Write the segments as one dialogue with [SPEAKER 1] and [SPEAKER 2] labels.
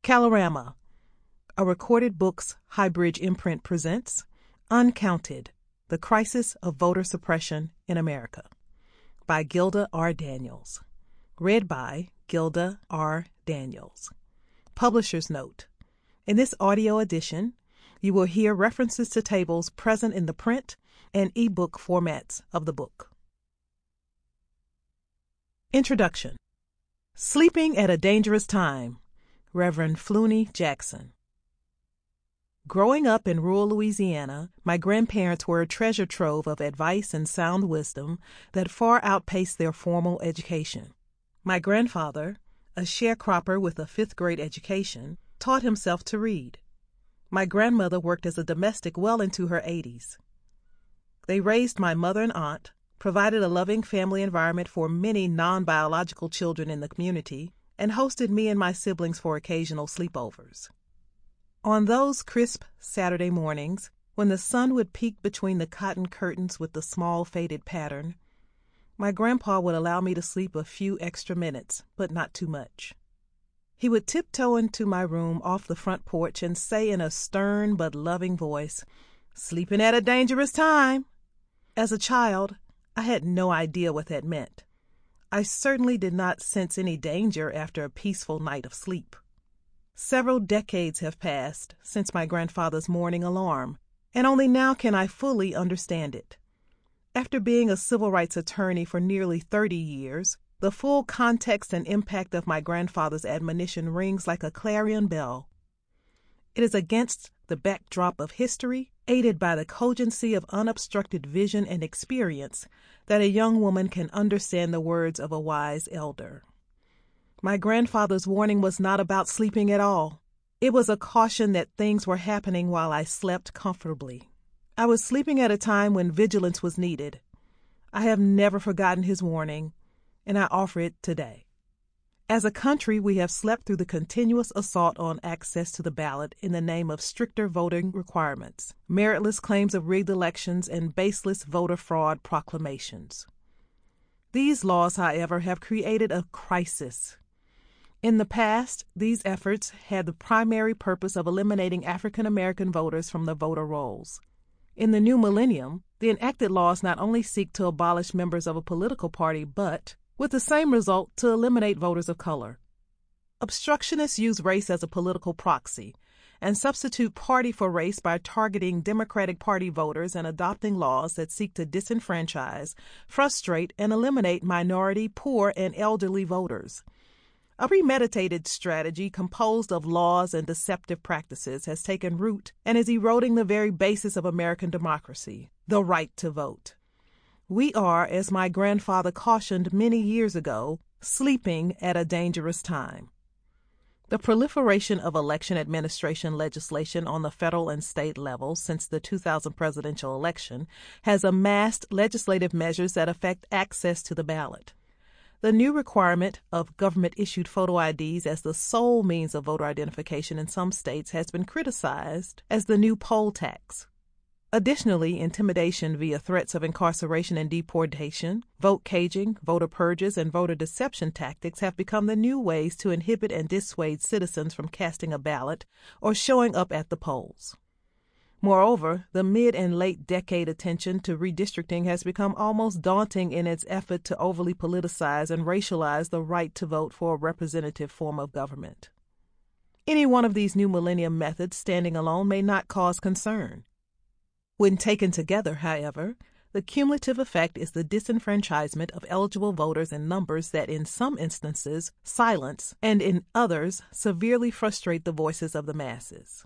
[SPEAKER 1] Kalorama, a Recorded Books Highbridge imprint presents Uncounted, The Crisis of Voter Suppression in America by Gilda R. Daniels. Read by Gilda R. Daniels. Publisher's note. In this audio edition, you will hear references to tables present in the print and ebook formats of the book. Introduction. Sleeping at a Dangerous Time, Reverend Fluney Jackson. Growing up in rural Louisiana, my grandparents were a treasure trove of advice and sound wisdom that far outpaced their formal education. My grandfather, a sharecropper with a fifth-grade education, taught himself to read. My grandmother worked as a domestic well into her 80s. They raised my mother and aunt, provided a loving family environment for many non-biological children in the community, and hosted me and my siblings for occasional sleepovers. On those crisp Saturday mornings, when the sun would peek between the cotton curtains with the small faded pattern, my grandpa would allow me to sleep a few extra minutes, but not too much. He would tiptoe into my room off the front porch and say in a stern but loving voice, "Sleeping at a dangerous time." As a child, I had no idea what that meant. I certainly did not sense any danger after a peaceful night of sleep. Several decades have passed since my grandfather's morning alarm, and only now can I fully understand it. After being a civil rights attorney for nearly 30 years, the full context and impact of my grandfather's admonition rings like a clarion bell. It is against the backdrop of history, aided by the cogency of unobstructed vision and experience, that a young woman can understand the words of a wise elder. My grandfather's warning was not about sleeping at all. It was a caution that things were happening while I slept comfortably. I was sleeping at a time when vigilance was needed. I have never forgotten his warning, and I offer it today. As a country, we have slept through the continuous assault on access to the ballot in the name of stricter voting requirements, meritless claims of rigged elections, and baseless voter fraud proclamations. These laws, however, have created a crisis. In the past, these efforts had the primary purpose of eliminating African American voters from the voter rolls. In the new millennium, the enacted laws not only seek to abolish members of a political party, but, with the same result, to eliminate voters of color. Obstructionists use race as a political proxy and substitute party for race by targeting Democratic Party voters and adopting laws that seek to disenfranchise, frustrate, and eliminate minority, poor, and elderly voters. A premeditated strategy composed of laws and deceptive practices has taken root and is eroding the very basis of American democracy, the right to vote. We are, as my grandfather cautioned many years ago, sleeping at a dangerous time. The proliferation of election administration legislation on the federal and state levels since the 2000 presidential election has amassed legislative measures that affect access to the ballot. The new requirement of government-issued photo IDs as the sole means of voter identification in some states has been criticized as the new poll tax. Additionally, intimidation via threats of incarceration and deportation, vote caging, voter purges, and voter deception tactics have become the new ways to inhibit and dissuade citizens from casting a ballot or showing up at the polls. Moreover, the mid- and late-decade attention to redistricting has become almost daunting in its effort to overly politicize and racialize the right to vote for a representative form of government. Any one of these new millennium methods standing alone may not cause concern. When taken together, however, the cumulative effect is the disenfranchisement of eligible voters in numbers that in some instances silence and in others severely frustrate the voices of the masses.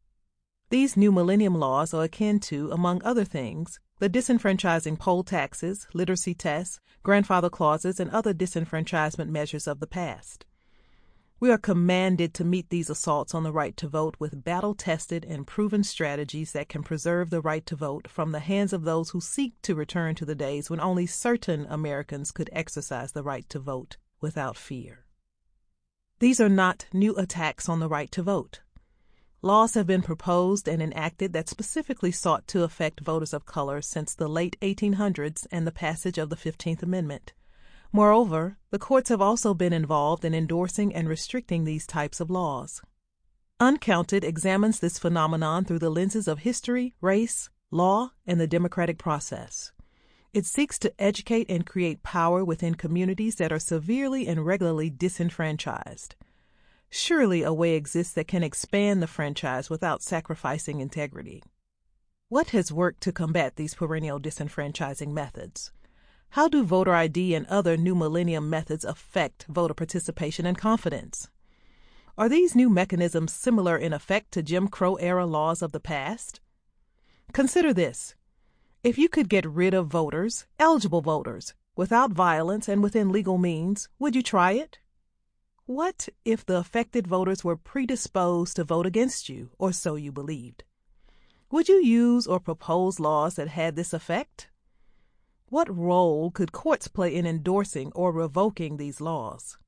[SPEAKER 1] These new millennium laws are akin to, among other things, the disenfranchising poll taxes, literacy tests, grandfather clauses, and other disenfranchisement measures of the past. We are commanded to meet these assaults on the right to vote with battle-tested and proven strategies that can preserve the right to vote from the hands of those who seek to return to the days when only certain Americans could exercise the right to vote without fear. These are not new attacks on the right to vote. Laws have been proposed and enacted that specifically sought to affect voters of color since the late 1800s and the passage of the 15th Amendment. Moreover, the courts have also been involved in endorsing and restricting these types of laws. Uncounted examines this phenomenon through the lenses of history, race, law, and the democratic process. It seeks to educate and create power within communities that are severely and regularly disenfranchised. Surely a way exists that can expand the franchise without sacrificing integrity. What has worked to combat these perennial disenfranchising methods? How do voter ID and other new millennium methods affect voter participation and confidence? Are these new mechanisms similar in effect to Jim Crow-era laws of the past? Consider this. If you could get rid of voters, eligible voters, without violence and within legal means, would you try it? What if the affected voters were predisposed to vote against you, or so you believed? Would you use or propose laws that had this effect? What role could courts play in endorsing or revoking these laws?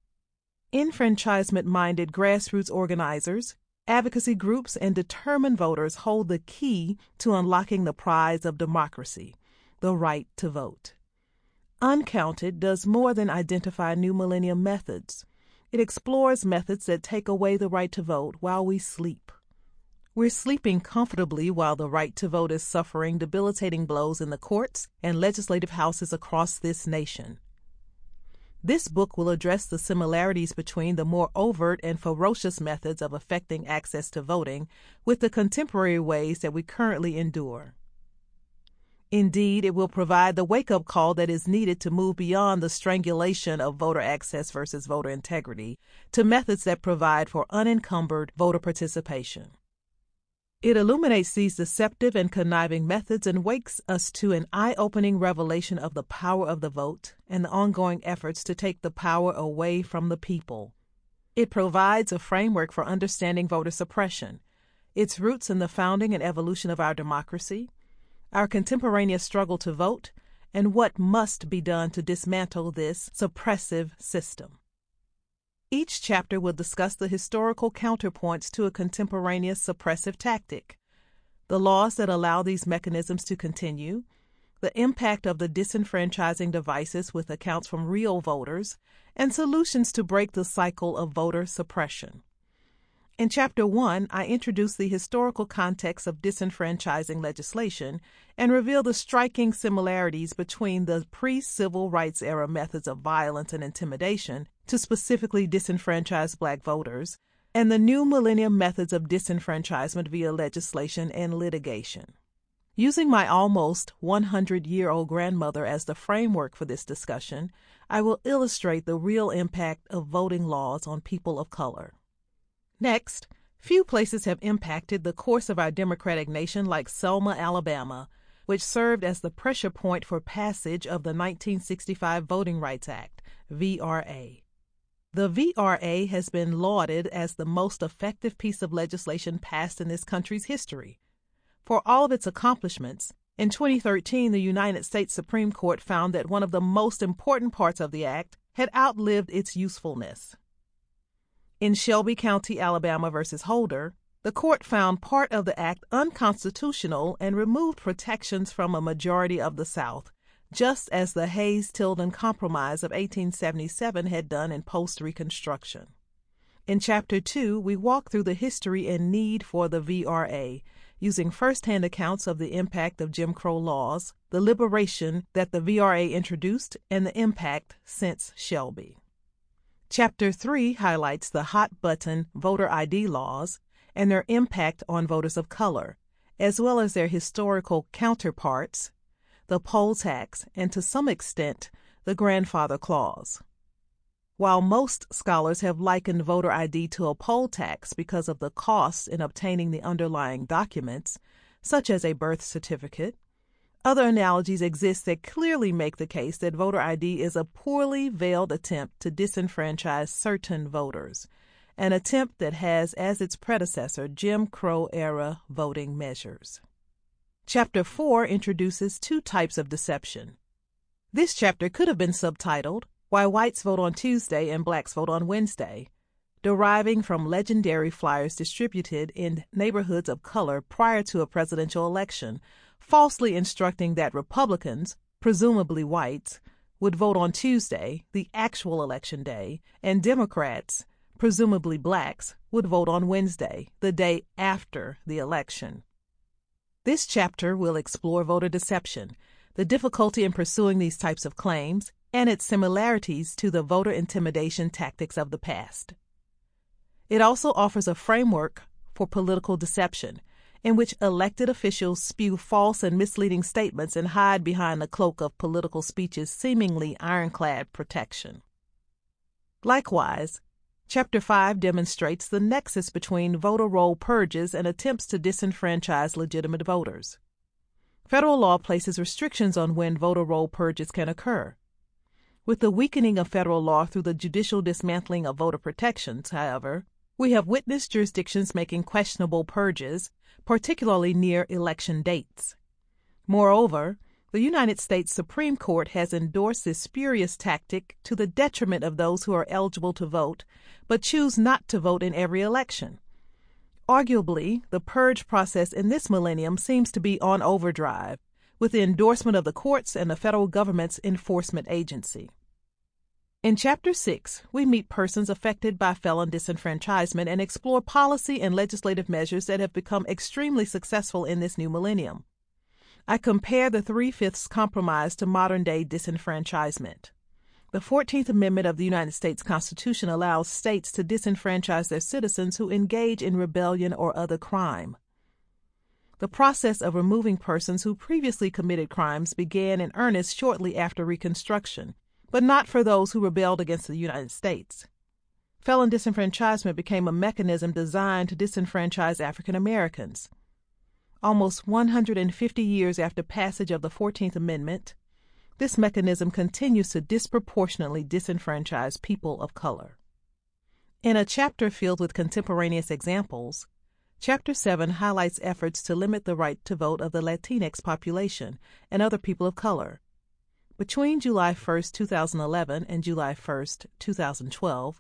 [SPEAKER 1] Enfranchisement-minded grassroots organizers, advocacy groups, and determined voters hold the key to unlocking the prize of democracy, the right to vote. Uncounted does more than identify new millennium methods. It explores methods that take away the right to vote while we sleep. We're sleeping comfortably while the right to vote is suffering debilitating blows in the courts and legislative houses across this nation. This book will address the similarities between the more overt and ferocious methods of affecting access to voting with the contemporary ways that we currently endure. Indeed, it will provide the wake-up call that is needed to move beyond the strangulation of voter access versus voter integrity to methods that provide for unencumbered voter participation. It illuminates these deceptive and conniving methods and wakes us to an eye-opening revelation of the power of the vote and the ongoing efforts to take the power away from the people. It provides a framework for understanding voter suppression, its roots in the founding and evolution of our democracy, our contemporaneous struggle to vote, and what must be done to dismantle this suppressive system. Each chapter will discuss the historical counterpoints to a contemporaneous suppressive tactic, the laws that allow these mechanisms to continue, the impact of the disenfranchising devices with accounts from real voters, and solutions to break the cycle of voter suppression. In Chapter 1, I introduce the historical context of disenfranchising legislation and reveal the striking similarities between the pre-civil rights era methods of violence and intimidation to specifically disenfranchise Black voters and the new millennium methods of disenfranchisement via legislation and litigation. Using my almost 100-year-old grandmother as the framework for this discussion, I will illustrate the real impact of voting laws on people of color. Next, few places have impacted the course of our democratic nation like Selma, Alabama, which served as the pressure point for passage of the 1965 Voting Rights Act, VRA. The VRA has been lauded as the most effective piece of legislation passed in this country's history. For all of its accomplishments, in 2013 the United States Supreme Court found that one of the most important parts of the act had outlived its usefulness. In Shelby County, Alabama versus Holder, the court found part of the act unconstitutional and removed protections from a majority of the South, just as the Hayes-Tilden Compromise of 1877 had done in post-Reconstruction. In Chapter 2, we walk through the history and need for the VRA, using first-hand accounts of the impact of Jim Crow laws, the liberation that the VRA introduced, and the impact since Shelby. Chapter 3 highlights the hot-button voter ID laws and their impact on voters of color, as well as their historical counterparts, the poll tax, and to some extent, the grandfather clause. While most scholars have likened voter ID to a poll tax because of the costs in obtaining the underlying documents, such as a birth certificate, other analogies exist that clearly make the case that voter ID is a poorly veiled attempt to disenfranchise certain voters, an attempt that has as its predecessor Jim Crow-era voting measures. Chapter 4 introduces two types of deception. This chapter could have been subtitled, Why Whites Vote on Tuesday and Blacks Vote on Wednesday, deriving from legendary flyers distributed in neighborhoods of color prior to a presidential election, falsely instructing that Republicans, presumably whites, would vote on Tuesday, the actual election day, and Democrats, presumably blacks, would vote on Wednesday, the day after the election. This chapter will explore voter deception, the difficulty in pursuing these types of claims, and its similarities to the voter intimidation tactics of the past. It also offers a framework for political deception, in which elected officials spew false and misleading statements and hide behind the cloak of political speech's seemingly ironclad protection. Likewise, Chapter 5 demonstrates the nexus between voter roll purges and attempts to disenfranchise legitimate voters. Federal law places restrictions on when voter roll purges can occur. With the weakening of federal law through the judicial dismantling of voter protections, however, we have witnessed jurisdictions making questionable purges, particularly near election dates. Moreover, the United States Supreme Court has endorsed this spurious tactic to the detriment of those who are eligible to vote but choose not to vote in every election. Arguably, the purge process in this millennium seems to be on overdrive, with the endorsement of the courts and the federal government's enforcement agency. In Chapter 6, we meet persons affected by felon disenfranchisement and explore policy and legislative measures that have become extremely successful in this new millennium. I compare the Three-Fifths Compromise to modern-day disenfranchisement. The 14th Amendment of the United States Constitution allows states to disenfranchise their citizens who engage in rebellion or other crime. The process of removing persons who previously committed crimes began in earnest shortly after Reconstruction, but not for those who rebelled against the United States. Felon disenfranchisement became a mechanism designed to disenfranchise African Americans. Almost 150 years after passage of the 14th Amendment, this mechanism continues to disproportionately disenfranchise people of color. In a chapter filled with contemporaneous examples, Chapter 7 highlights efforts to limit the right to vote of the Latinx population and other people of color. Between July 1, 2011 and July 1, 2012,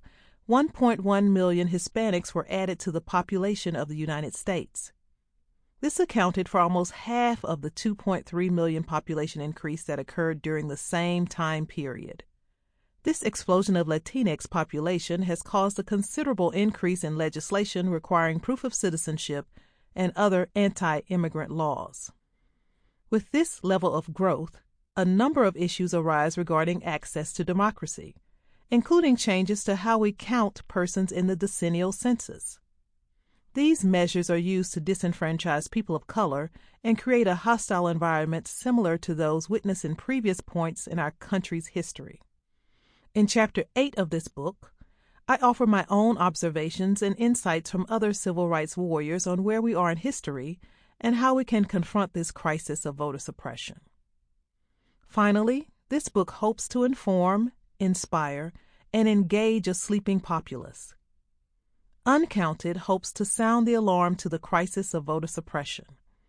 [SPEAKER 1] 1.1 million Hispanics were added to the population of the United States. This accounted for almost half of the 2.3 million population increase that occurred during the same time period. This explosion of Latinx population has caused a considerable increase in legislation requiring proof of citizenship and other anti-immigrant laws. With this level of growth, a number of issues arise regarding access to democracy, including changes to how we count persons in the decennial census. These measures are used to disenfranchise people of color and create a hostile environment similar to those witnessed in previous points in our country's history. In Chapter 8 of this book, I offer my own observations and insights from other civil rights warriors on where we are in history and how we can confront this crisis of voter suppression. Finally, this book hopes to inform, inspire, and engage a sleeping populace. Uncounted hopes to sound the alarm to the crisis of voter suppression.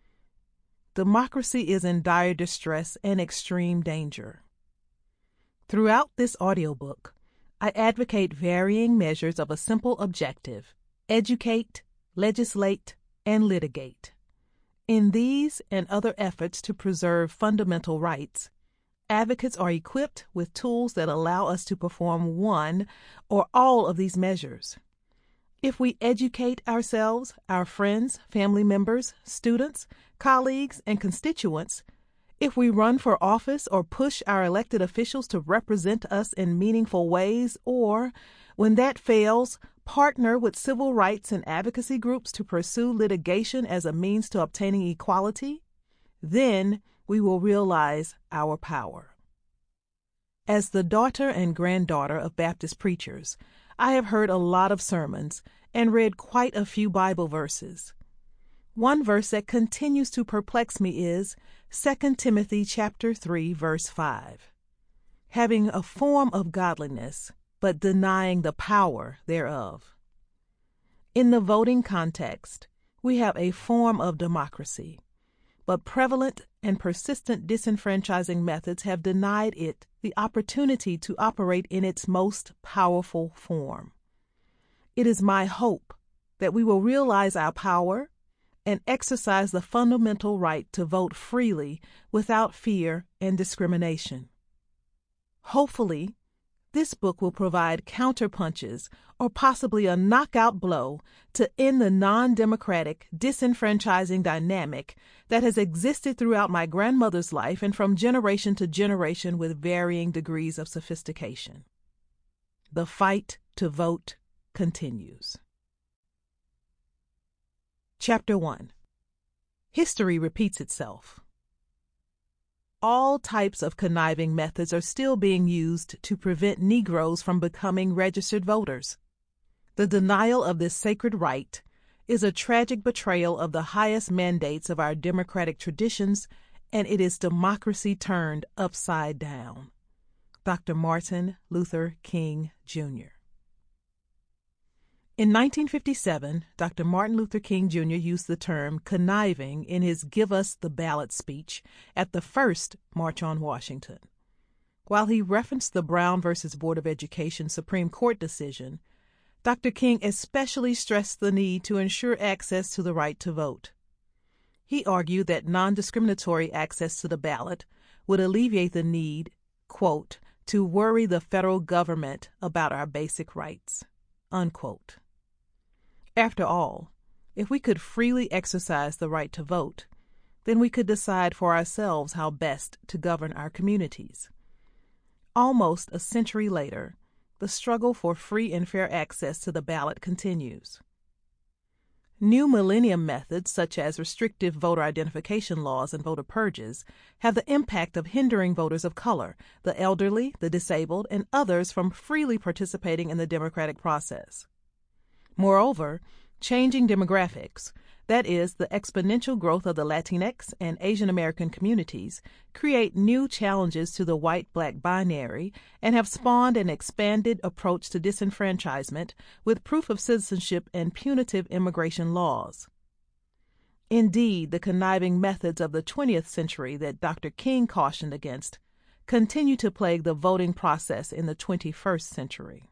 [SPEAKER 1] Democracy is in dire distress and extreme danger. Throughout this audiobook, I advocate varying measures of a simple objective: educate, legislate, and litigate. In these and other efforts to preserve fundamental rights, advocates are equipped with tools that allow us to perform one or all of these measures. If we educate ourselves, our friends, family members, students, colleagues, and constituents, if we run for office or push our elected officials to represent us in meaningful ways, or, when that fails, partner with civil rights and advocacy groups to pursue litigation as a means to obtaining equality, then we will realize our power. As the daughter and granddaughter of Baptist preachers, I have heard a lot of sermons and read quite a few Bible verses. One verse that continues to perplex me is 2 Timothy chapter 3, verse 5. Having a form of godliness, but denying the power thereof. In the voting context, we have a form of democracy, but prevalent and persistent disenfranchising methods have denied it the opportunity to operate in its most powerful form. It is my hope that we will realize our power and exercise the fundamental right to vote freely without fear and discrimination. Hopefully, This book will provide counterpunches or possibly a knockout blow to end the non-democratic, disenfranchising dynamic that has existed throughout my grandmother's life and from generation to generation with varying degrees of sophistication. The fight to vote continues. Chapter 1. History repeats itself. All types of conniving methods are still being used to prevent Negroes from becoming registered voters. The denial of this sacred right is a tragic betrayal of the highest mandates of our democratic traditions, and it is democracy turned upside down. Dr. Martin Luther King, Jr. In 1957, Dr. Martin Luther King, Jr. used the term conniving in his Give Us the Ballot speech at the first March on Washington. While he referenced the Brown v. Board of Education Supreme Court decision, Dr. King especially stressed the need to ensure access to the right to vote. He argued that non-discriminatory access to the ballot would alleviate the need, quote, to worry the federal government about our basic rights, unquote. After all, if we could freely exercise the right to vote, then we could decide for ourselves how best to govern our communities. Almost a century later, the struggle for free and fair access to the ballot continues. New millennium methods, such as restrictive voter identification laws and voter purges, have the impact of hindering voters of color, the elderly, the disabled, and others from freely participating in the democratic process. Moreover, changing demographics, that is, the exponential growth of the Latinx and Asian American communities, create new challenges to the white-black binary and have spawned an expanded approach to disenfranchisement with proof of citizenship and punitive immigration laws. Indeed, the conniving methods of the 20th century that Dr. King cautioned against continue to plague the voting process in the 21st century.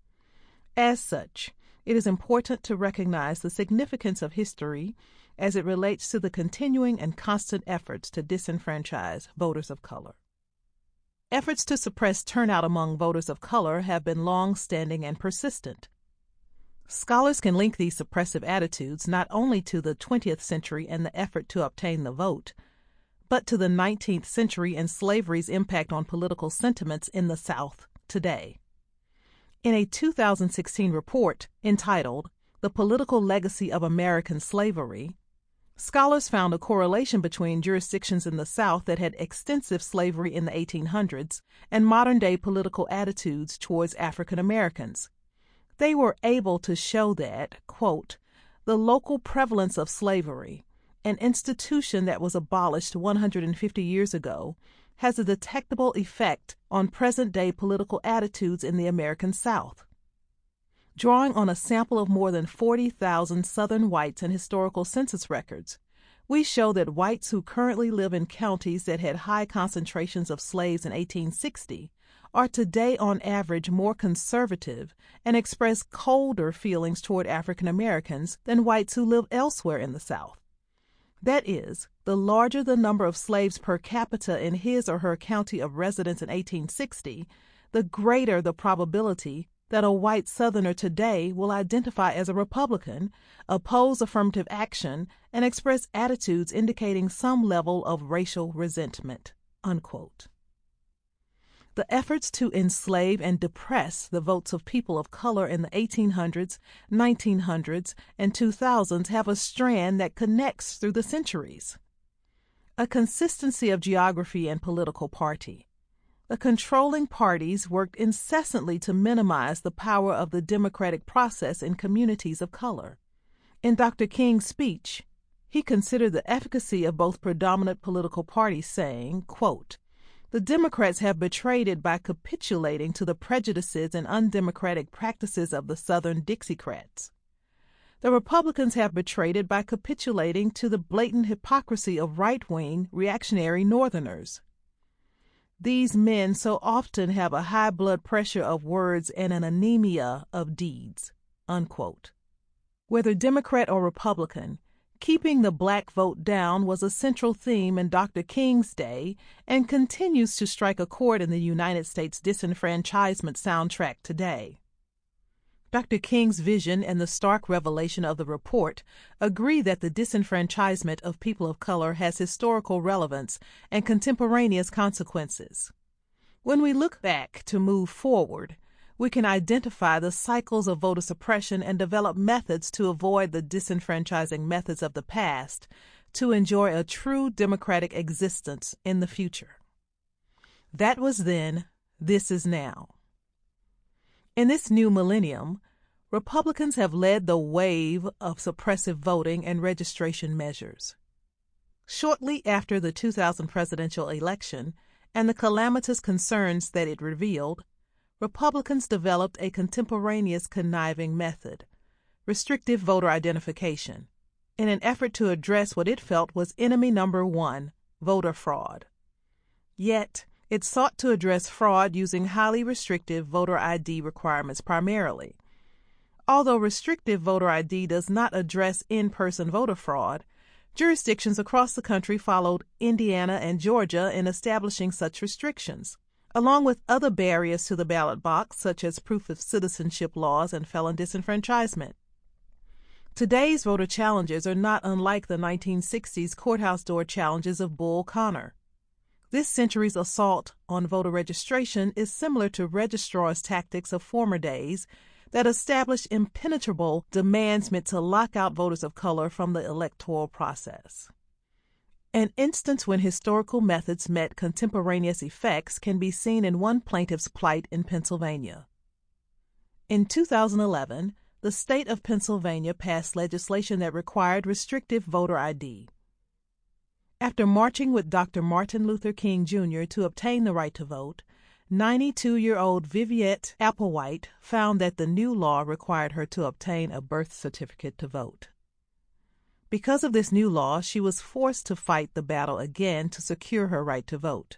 [SPEAKER 1] As such, it is important to recognize the significance of history as it relates to the continuing and constant efforts to disenfranchise voters of color. Efforts to suppress turnout among voters of color have been long-standing and persistent. Scholars can link these suppressive attitudes not only to the 20th century and the effort to obtain the vote, but to the 19th century and slavery's impact on political sentiments in the South today. In a 2016 report entitled The Political Legacy of American Slavery, scholars found a correlation between jurisdictions in the South that had extensive slavery in the 1800s and modern-day political attitudes towards African Americans. They were able to show that, quote, the local prevalence of slavery, an institution that was abolished 150 years ago, has a detectable effect on present-day political attitudes in the American South. Drawing on a sample of more than 40,000 Southern whites and historical census records, we show that whites who currently live in counties that had high concentrations of slaves in 1860 are today on average more conservative and express colder feelings toward African Americans than whites who live elsewhere in the South. That is, the larger the number of slaves per capita in his or her county of residence in 1860, the greater the probability that a white Southerner today will identify as a Republican, oppose affirmative action, and express attitudes indicating some level of racial resentment, unquote. The efforts to enslave and depress the votes of people of color in the 1800s, 1900s, and 2000s have a strand that connects through the centuries. A consistency of geography and political party. The controlling parties worked incessantly to minimize the power of the democratic process in communities of color. In Dr. King's speech, he considered the efficacy of both predominant political parties, saying, quote, the Democrats have betrayed it by capitulating to the prejudices and undemocratic practices of the Southern Dixiecrats. The Republicans have betrayed it by capitulating to the blatant hypocrisy of right-wing, reactionary Northerners. These men so often have a high blood pressure of words and an anemia of deeds, unquote. Whether Democrat or Republican, Keeping the black vote down was a central theme in Dr. King's day and continues to strike a chord in the United States disenfranchisement soundtrack today. Dr. King's vision and the stark revelation of the report agree that the disenfranchisement of people of color has historical relevance and contemporaneous consequences. When we look back to move forward, we can identify the cycles of voter suppression and develop methods to avoid the disenfranchising methods of the past to enjoy a true democratic existence in the future. That was then, this is now. In this new millennium, Republicans have led the wave of suppressive voting and registration measures. Shortly after the 2000 presidential election and the calamitous concerns that it revealed, Republicans developed a contemporaneous conniving method, restrictive voter identification, in an effort to address what it felt was enemy number one, voter fraud. Yet, it sought to address fraud using highly restrictive voter ID requirements primarily. Although restrictive voter ID does not address in-person voter fraud, jurisdictions across the country followed Indiana and Georgia in establishing such restrictions, along with other barriers to the ballot box such as proof of citizenship laws and felon disenfranchisement. Today's voter challenges are not unlike the 1960s courthouse door challenges of Bull Connor. This century's assault on voter registration is similar to registrars' tactics of former days that established impenetrable demands meant to lock out voters of color from the electoral process. An instance when historical methods met contemporaneous effects can be seen in one plaintiff's plight in Pennsylvania. In 2011, the state of Pennsylvania passed legislation that required restrictive voter ID. After marching with Dr. Martin Luther King Jr. to obtain the right to vote, 92-year-old Viviette Applewhite found that the new law required her to obtain a birth certificate to vote. Because of this new law, she was forced to fight the battle again to secure her right to vote.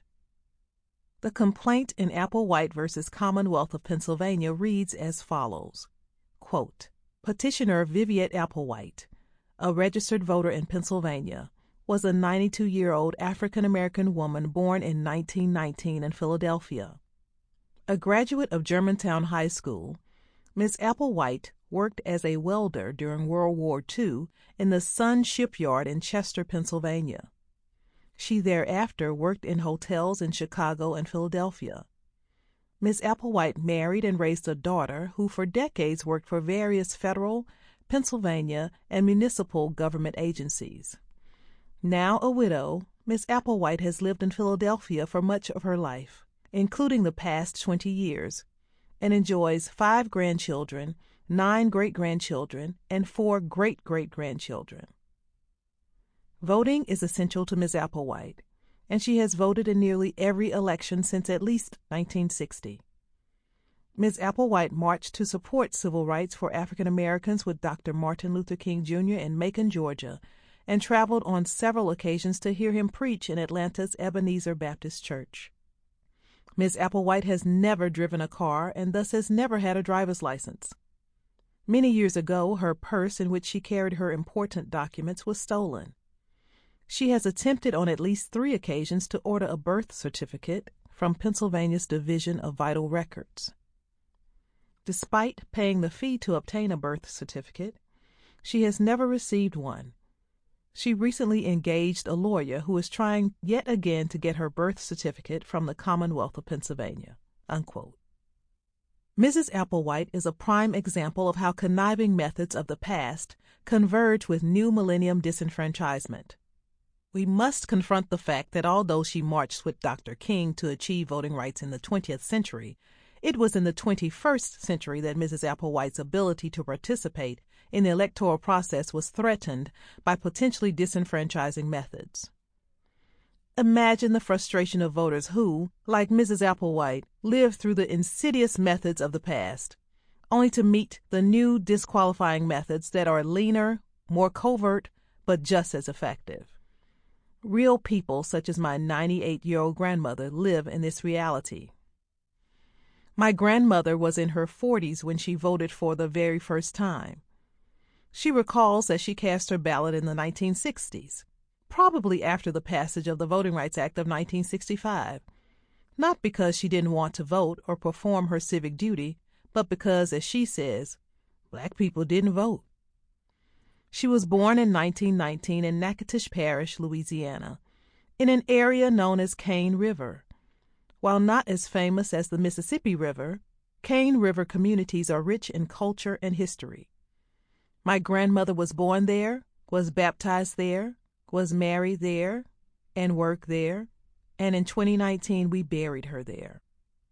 [SPEAKER 1] The complaint in Applewhite v. Commonwealth of Pennsylvania reads as follows, quote, Petitioner Viviette Applewhite, a registered voter in Pennsylvania, was a 92-year-old African-American woman born in 1919 in Philadelphia. A graduate of Germantown High School, Ms. Applewhite worked as a welder during World War II in the Sun Shipyard in Chester, Pennsylvania. She thereafter worked in hotels in Chicago and Philadelphia. Ms. Applewhite married and raised a daughter who for decades worked for various federal, Pennsylvania, and municipal government agencies. Now a widow, Ms. Applewhite has lived in Philadelphia for much of her life, including the past 20 years, and enjoys 5 grandchildren, 9 great-grandchildren, and 4 great-great-grandchildren. Voting is essential to Ms. Applewhite, and she has voted in nearly every election since at least 1960. Ms. Applewhite marched to support civil rights for African Americans with Dr. Martin Luther King Jr. in Macon, Georgia, and traveled on several occasions to hear him preach in Atlanta's Ebenezer Baptist Church. Ms. Applewhite has never driven a car and thus has never had a driver's license. Many years ago, her purse in which she carried her important documents was stolen. She has attempted on at least 3 occasions to order a birth certificate from Pennsylvania's Division of Vital Records. Despite paying the fee to obtain a birth certificate, she has never received one. She recently engaged a lawyer who is trying yet again to get her birth certificate from the Commonwealth of Pennsylvania." Unquote. Mrs. Applewhite is a prime example of how conniving methods of the past converge with new millennium disenfranchisement. We must confront the fact that although she marched with Dr. King to achieve voting rights in the 20th century, it was in the 21st century that Mrs. Applewhite's ability to participate in the electoral process was threatened by potentially disenfranchising methods. Imagine the frustration of voters who, like Mrs. Applewhite, lived through the insidious methods of the past, only to meet the new disqualifying methods that are leaner, more covert, but just as effective. Real people such as my 98-year-old grandmother live in this reality. My grandmother was in her 40s when she voted for the very first time. She recalls that she cast her ballot in the 1960s, probably after the passage of the Voting Rights Act of 1965, not because she didn't want to vote or perform her civic duty, but because, as she says, Black people didn't vote. She was born in 1919 in Natchitoches Parish, Louisiana, in an area known as Cane River. While not as famous as the Mississippi River, Cane River communities are rich in culture and history. My grandmother was born there, was baptized there, was married there, and worked there, and in 2019 we buried her there.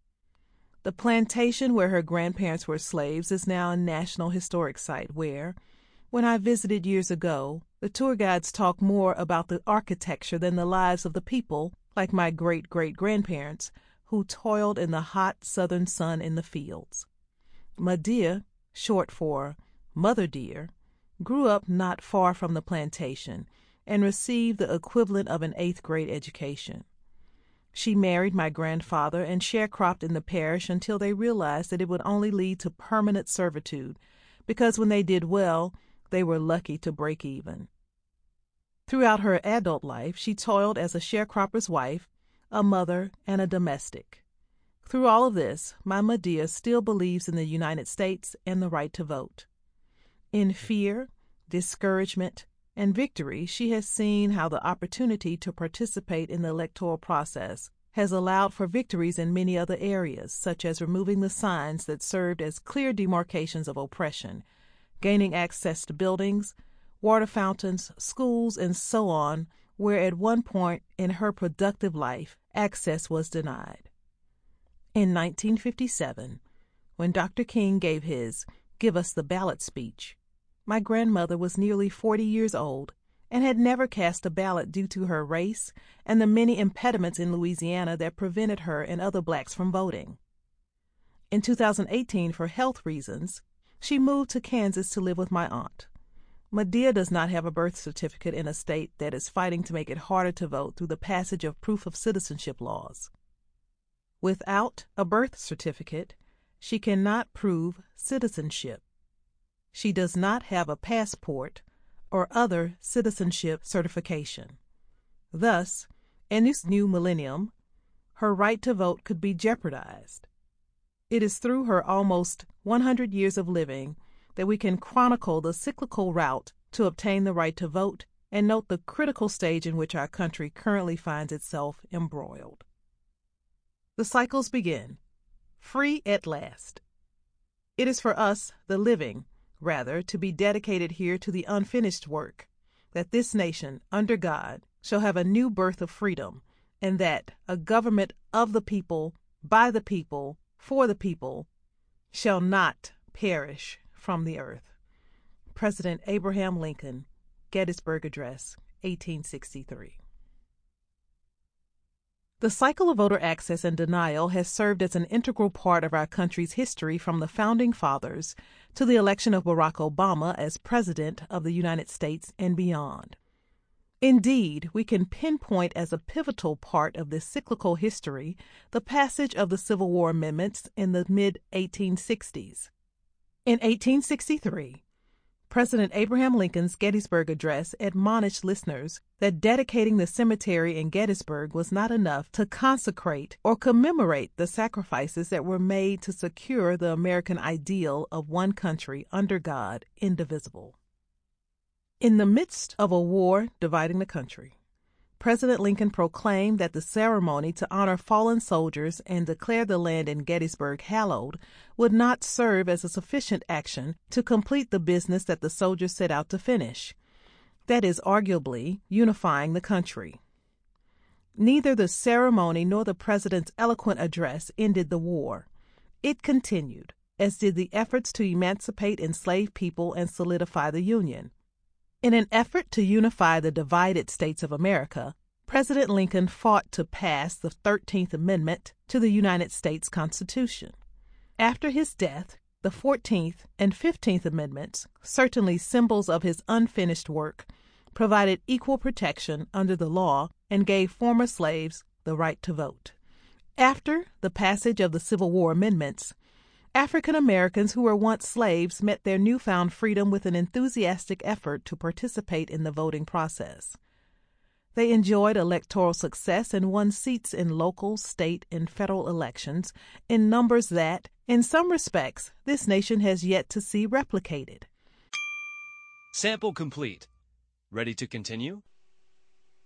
[SPEAKER 1] The plantation where her grandparents were slaves is now a National Historic Site where, when I visited years ago, the tour guides talk more about the architecture than the lives of the people, like my great-great-grandparents, who toiled in the hot southern sun in the fields. Madea, short for Mother Dear, grew up not far from the plantation and received the equivalent of an 8th grade education. She married my grandfather and sharecropped in the parish until they realized that it would only lead to permanent servitude, because when they did well, they were lucky to break even. Throughout her adult life, she toiled as a sharecropper's wife, a mother, and a domestic. Through all of this, my Madea still believes in the United States and the right to vote. In fear, discouragement, and victory, she has seen how the opportunity to participate in the electoral process has allowed for victories in many other areas, such as removing the signs that served as clear demarcations of oppression, gaining access to buildings, water fountains, schools, and so on, where at one point in her productive life, access was denied. In 1957, when Dr. King gave his "Give Us the Ballot" speech, my grandmother was nearly 40 years old and had never cast a ballot due to her race and the many impediments in Louisiana that prevented her and other blacks from voting. In 2018, for health reasons, she moved to Kansas to live with my aunt. Madea does not have a birth certificate in a state that is fighting to make it harder to vote through the passage of proof of citizenship laws. Without a birth certificate, she cannot prove citizenship. She does not have a passport or other citizenship certification. Thus, in this new millennium, her right to vote could be jeopardized. It is through her almost 100 years of living that we can chronicle the cyclical route to obtain the right to vote and note the critical stage in which our country currently finds itself embroiled. The cycles begin. Free at last. It is for us, the living, rather, to be dedicated here to the unfinished work, that this nation, under God, shall have a new birth of freedom, and that a government of the people, by the people, for the people, shall not perish from the earth. President Abraham Lincoln, Gettysburg Address, 1863. The cycle of voter access and denial has served as an integral part of our country's history from the Founding Fathers to the election of Barack Obama as President of the United States and beyond. Indeed, we can pinpoint as a pivotal part of this cyclical history the passage of the Civil War amendments in the mid-1860s. In 1863, President Abraham Lincoln's Gettysburg Address admonished listeners that dedicating the cemetery in Gettysburg was not enough to consecrate or commemorate the sacrifices that were made to secure the American ideal of one country under God, indivisible. In the midst of a war dividing the country, President Lincoln proclaimed that the ceremony to honor fallen soldiers and declare the land in Gettysburg hallowed would not serve as a sufficient action to complete the business that the soldiers set out to finish, that is, arguably, unifying the country. Neither the ceremony nor the president's eloquent address ended the war. It continued, as did the efforts to emancipate enslaved people and solidify the Union. In an effort to unify the divided states of America, President Lincoln fought to pass the 13th Amendment to the United States Constitution. After his death, the 14th and 15th Amendments, certainly symbols of his unfinished work, provided equal protection under the law and gave former slaves the right to vote. After the passage of the Civil War amendments, African Americans who were once slaves met their newfound freedom with an enthusiastic effort to participate in the voting process. They enjoyed electoral success and won seats in local, state, and federal elections in numbers that, in some respects, this nation has yet to see replicated.
[SPEAKER 2] Sample complete. Ready to continue?